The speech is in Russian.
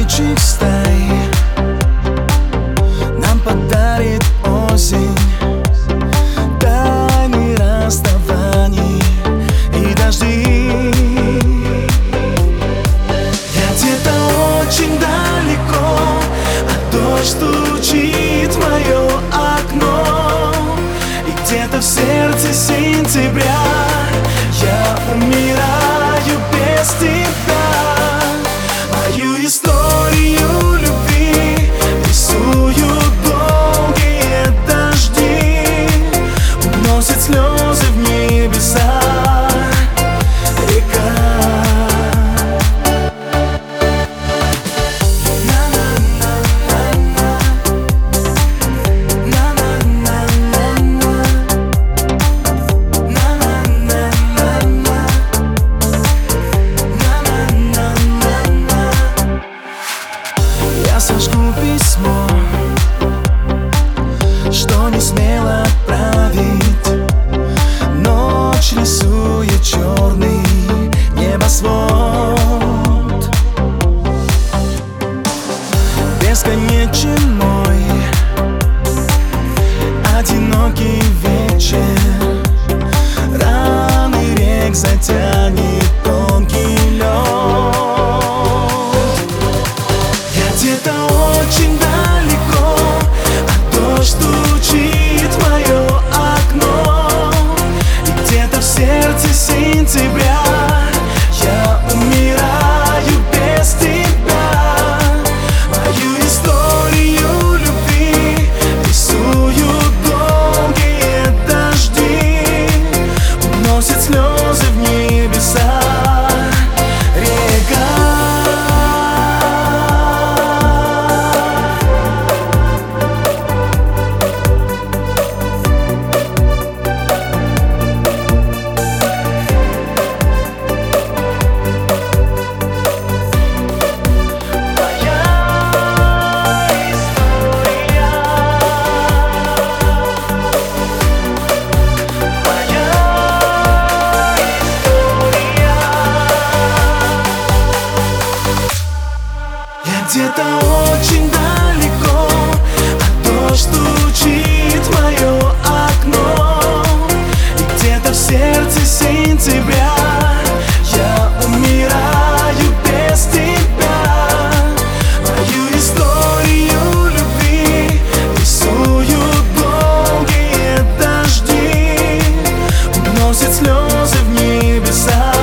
птичьих стай нам подарит осень тайны расставаний и дожди. Я где-то очень далеко, а дождь стучит в мое окно. И где-то в сердце сентября я умираю без тебя. Мою историю любви рисуют долгие дожди, уносят слезы в небеса река. Я сожгу письмо, что не смел отправить. Ночь рисует черный небосвод. Бесконечен мой одинокий вечер. Раны рек затянет тонкий лед. Где-то очень далеко, а дождь стучит в мое окно. И где-то в сердце сентября я умираю без тебя. Мою историю любви рисуют долгие дожди, уносят слезы в небеса река. Где-то очень далеко, а дождь стучит в мое окно. И где-то в сердце сентября я умираю без тебя. Мою историю любви рисуют долгие дожди, уносят слезы в небеса.